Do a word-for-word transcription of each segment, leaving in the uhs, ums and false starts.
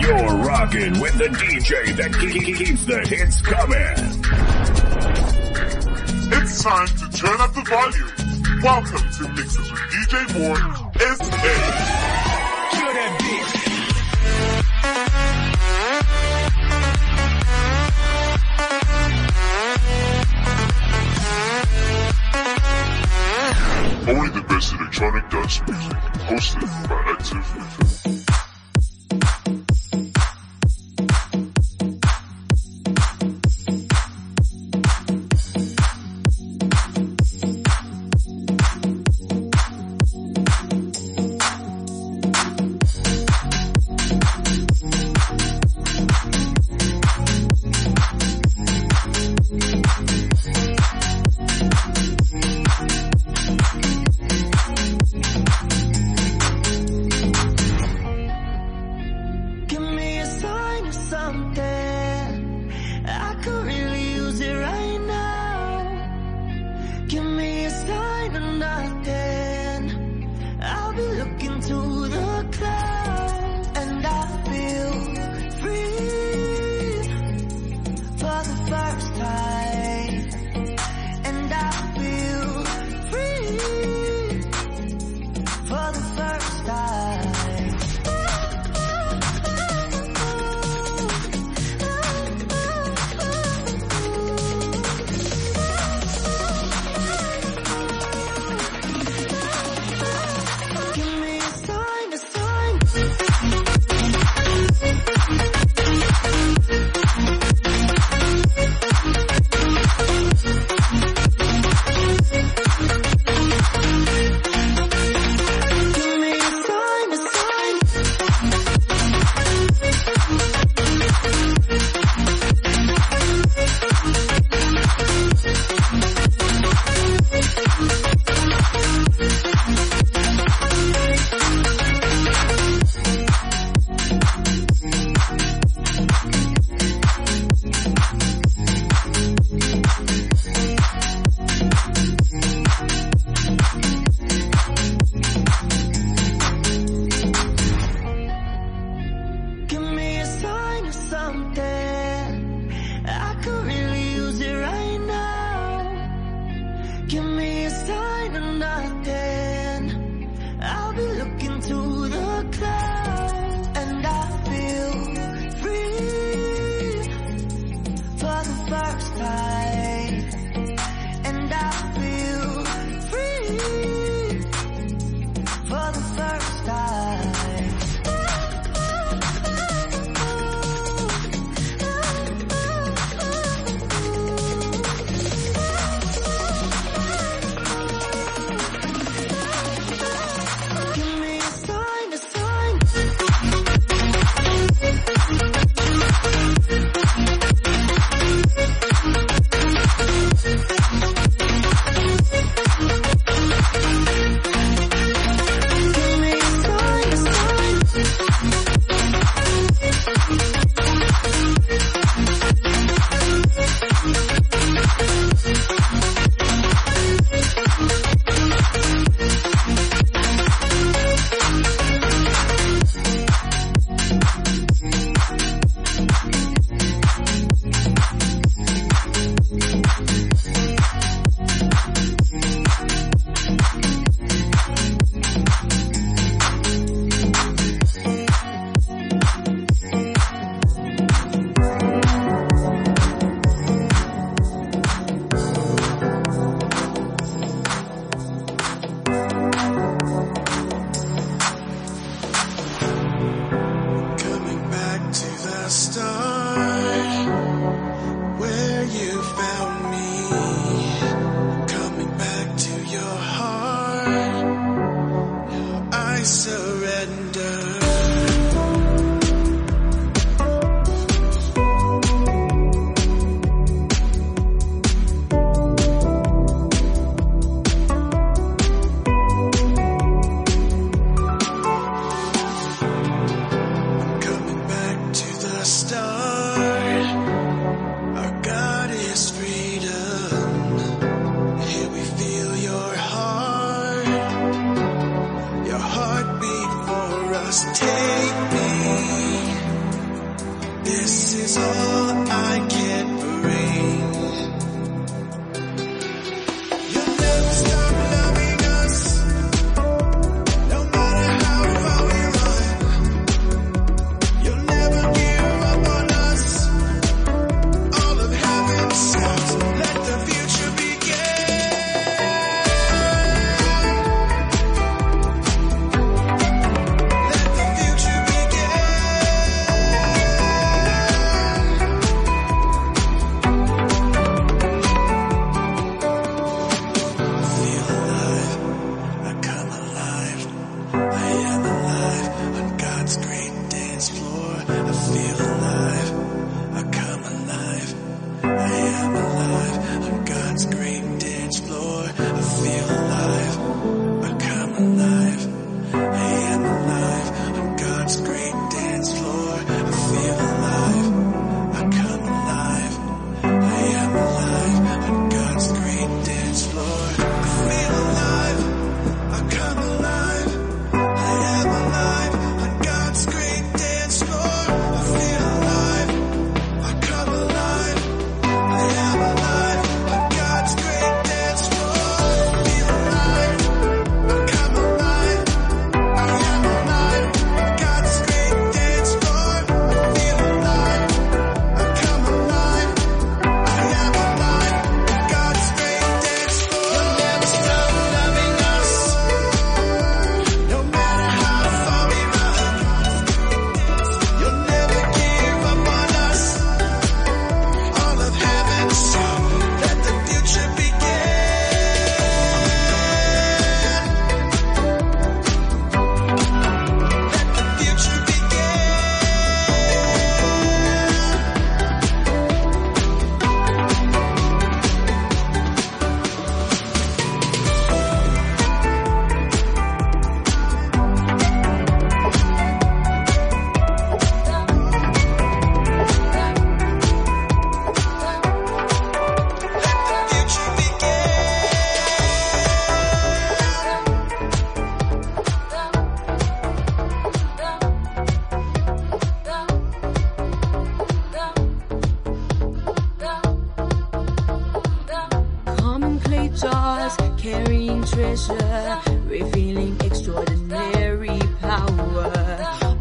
You're rocking with the D J that keeps the hits coming. It's time to turn up the volume. Welcome to Mixes with D J Moore S A. Kill that beat. Only the best electronic dance music, hosted by Active. Take me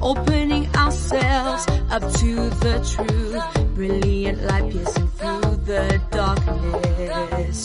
opening ourselves up to the truth, brilliant light piercing through the darkness.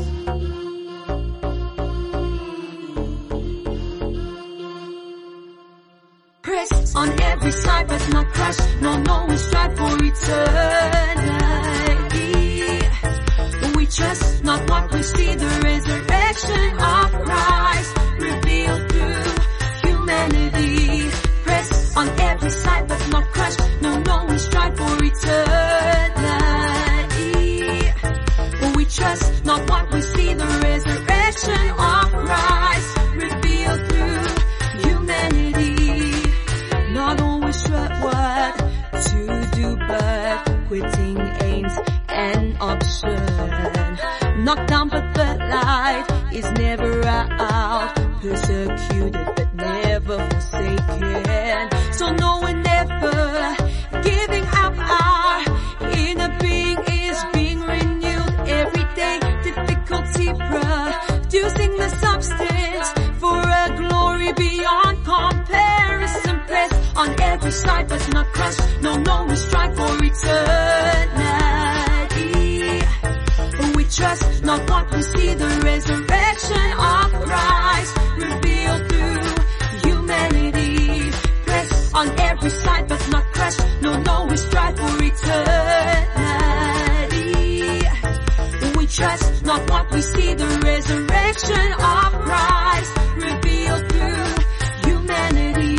Press on every side but not crush, no, no, we strive for eternity. We trust not what we see, the resurrection of Christ revealed through humanity. Press on every side but not crush, no, no, we strive for eternity. We trust not what we see, the resurrection of Christ revealed through humanity. Not always sure what to do, but quitting aims an option. Knocked down but the light is never out. Persecuted but never forsaken. So no one ever giving up. Our inner being is being renewed every day. Difficulty producing the substance for a glory beyond comparison. Press on every side but not crushed. No, no, we strive for eternity. We trust not what we see, the resurrection of Christ revealed through humanity. Press on every side but not crushed. No, no, we strive for eternity. We trust not what we see, the resurrection of Christ revealed through humanity.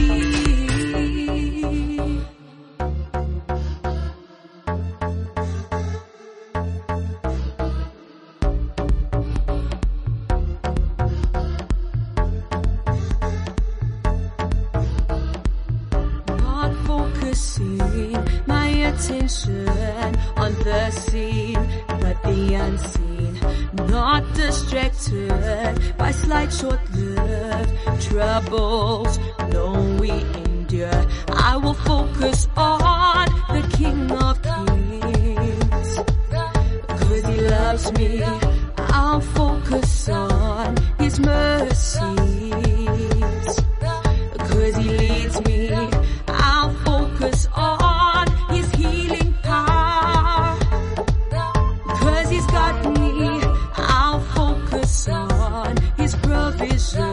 My attention on the scene, but the unseen. Not distracted by slight short-lived troubles. No, we endure. I will focus on the King of Kings. Cause He loves me, I'll focus on His mercies. Cause He leads me, I'll focus on His healing power. Cause He's got me, I'll focus on His provision.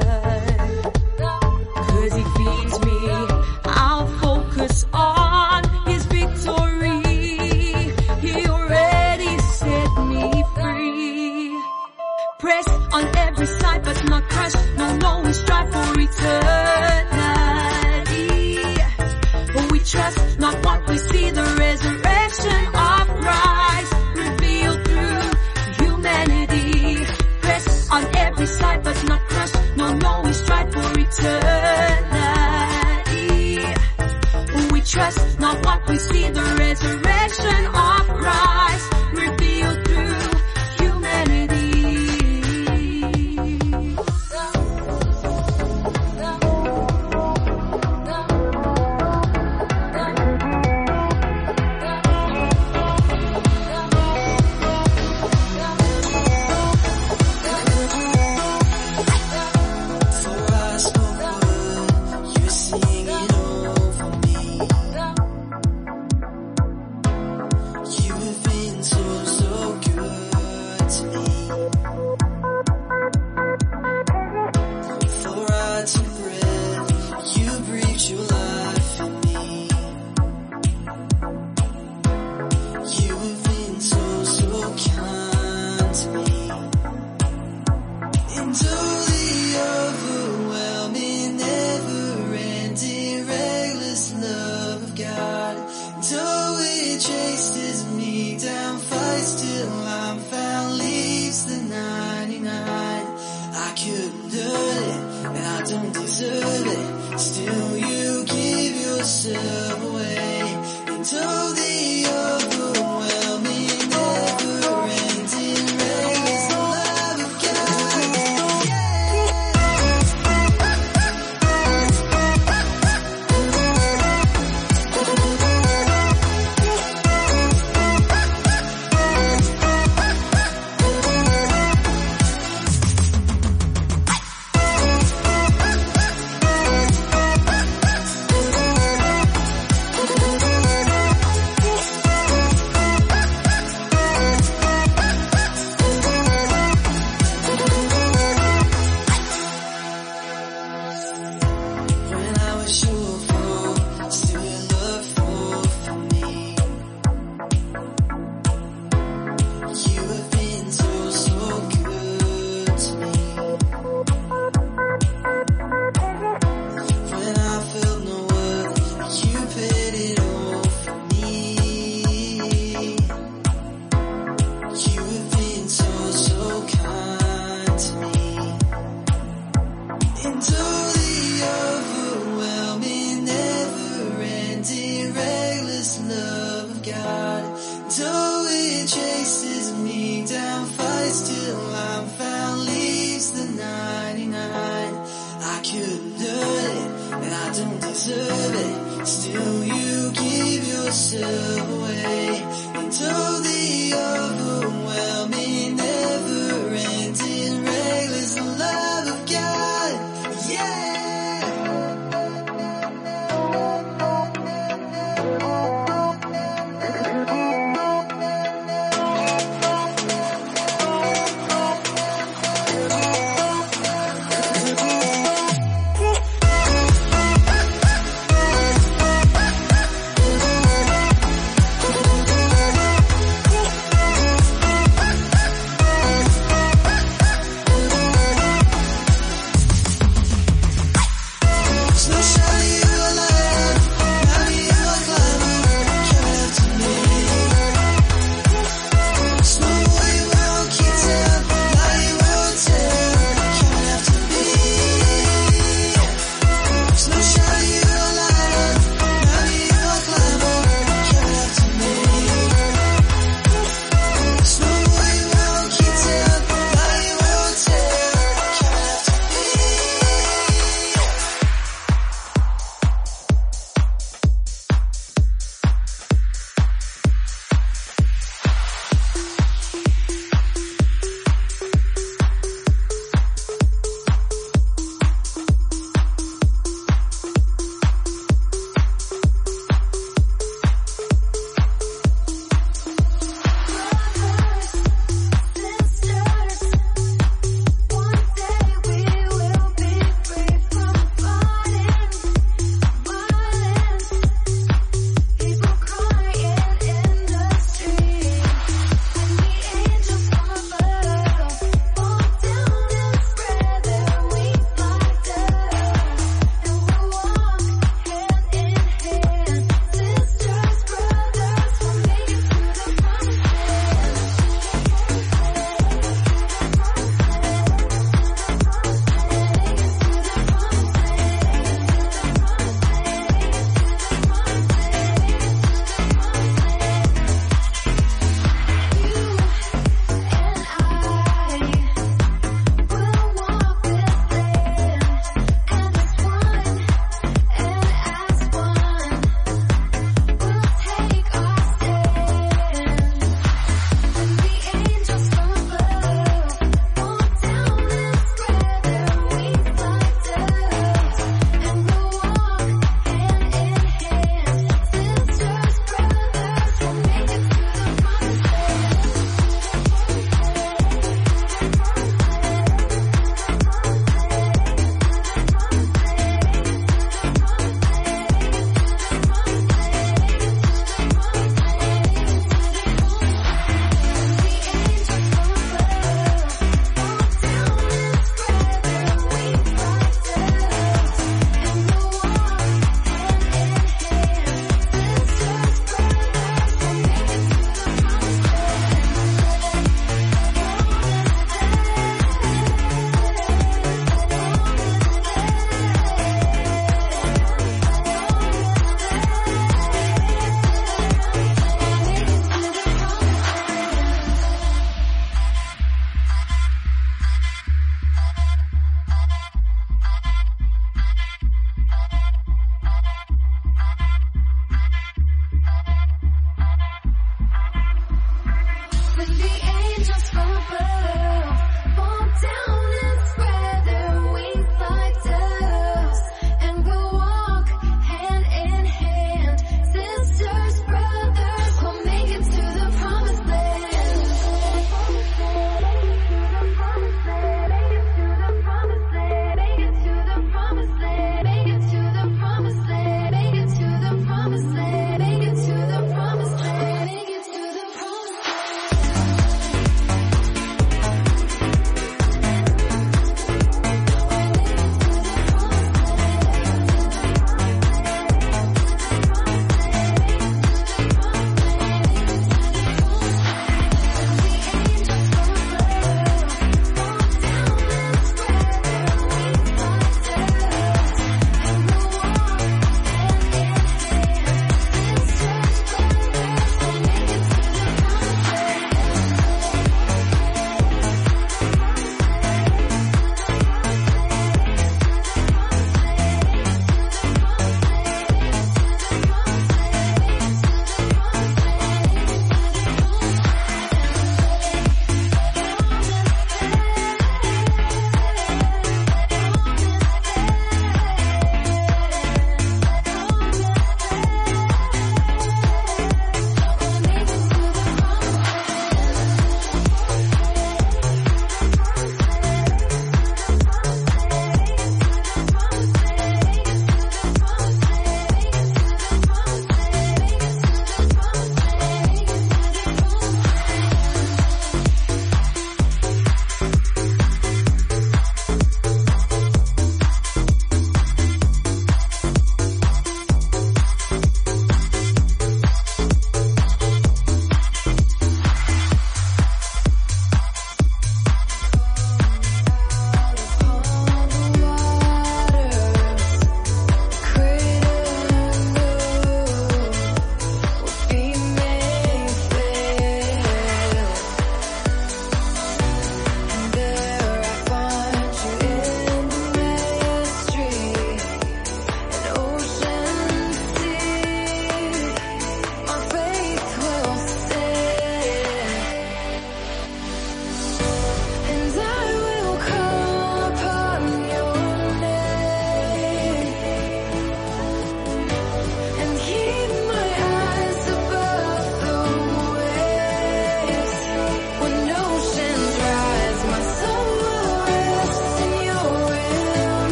Cause He feeds me, I'll focus on His victory. He already set me free. Press on every side but not crush. No, no, we strive for eternity. We trust not what we see, the resurrection of Christ revealed through humanity. Press on every side but not crush. No, no, we strive for eternity. We trust not what we see, the resurrection of Christ revealed through humanity. was your fault, still your love fall for me. You have been so, so good to me. When I felt no worth, you paid it all for me. You have been so, so kind to me. Into the overwhelming, never-ending, reckless love of God. Though it chases me down, fights till I'm found, leaves the ninety-nine. I couldn't earn it, and I don't deserve it. Still you give yourself away. Into the overwhelming, never-ending, reckless love of God. Yeah.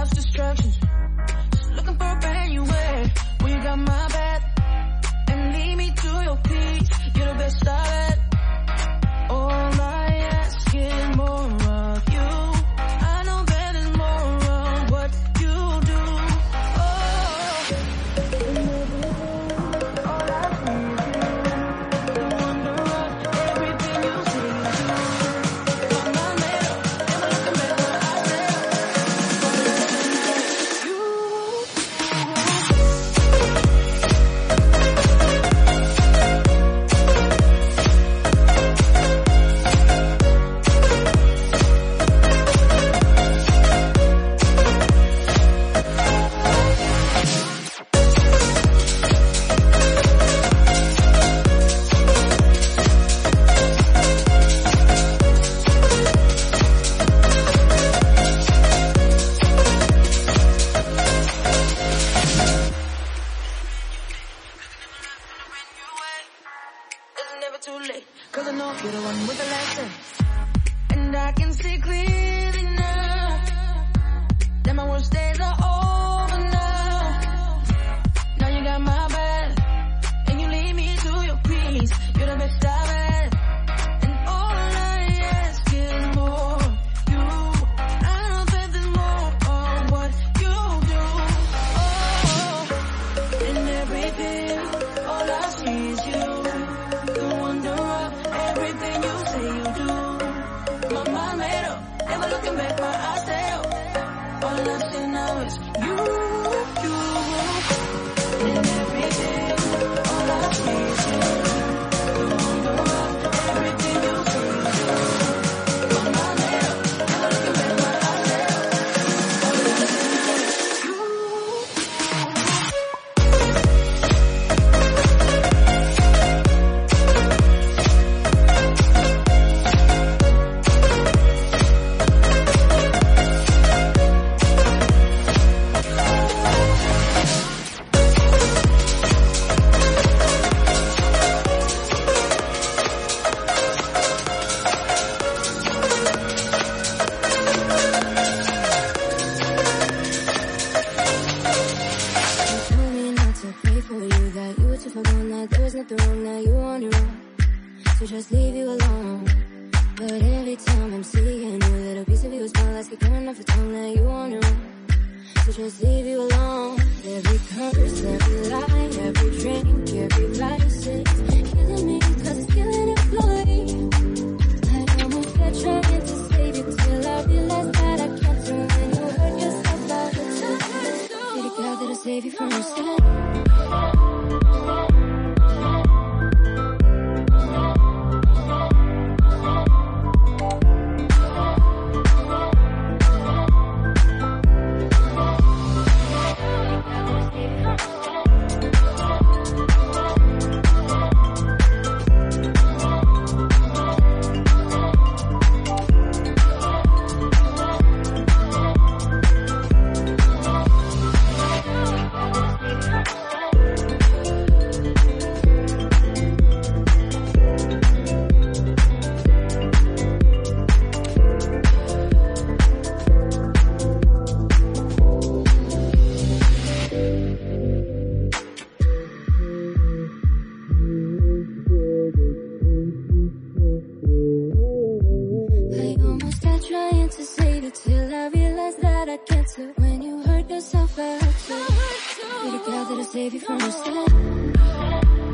cause destruction. Just looking for a brand new way. When you got my back and lead me to your peace, you're the best I've had. All I ask is more of you. I know that there's more of what you do. Oh, all I see is you. The wonder of everything you say you do. On my middle, never looking back what I said. You. It's never too late, cause I know you're the one with the last say. And I can see clearly now that my worst days are over now. Now you got my back, and you lead me to your peace. You're the best I've had. And all I ask is more of you. I know that there's more of what you do. Oh, in everything, all I see is you. The wonder of everything you say you do. My mind made up, never looking back, my eyes stay up. All I see now is you, you. In everything, all I see is you. The wonder of everything you say you do. My mind made up, never looking back, my eyes stay up. All I see now is you. You told me not to pray for you, that you were too far gone, that there was nothing wrong, that you were on your own. So just leave you alone. But every time I'm seeing you, a little piece of you is gone, like you're coming off your tongue, that you were on your own. So just leave you alone. Every curse, every lie, every drink, every vice, it's killing me, cause it's killing it slowly. I almost got trying to save you till I realized that I can't do when you hurt yourself all the time. Be the God that'll save you from yourself. I almost died trying to save you till I realized that I can't. So when you hurt yourself, I hurt you. Be the God that'll save you from yourself.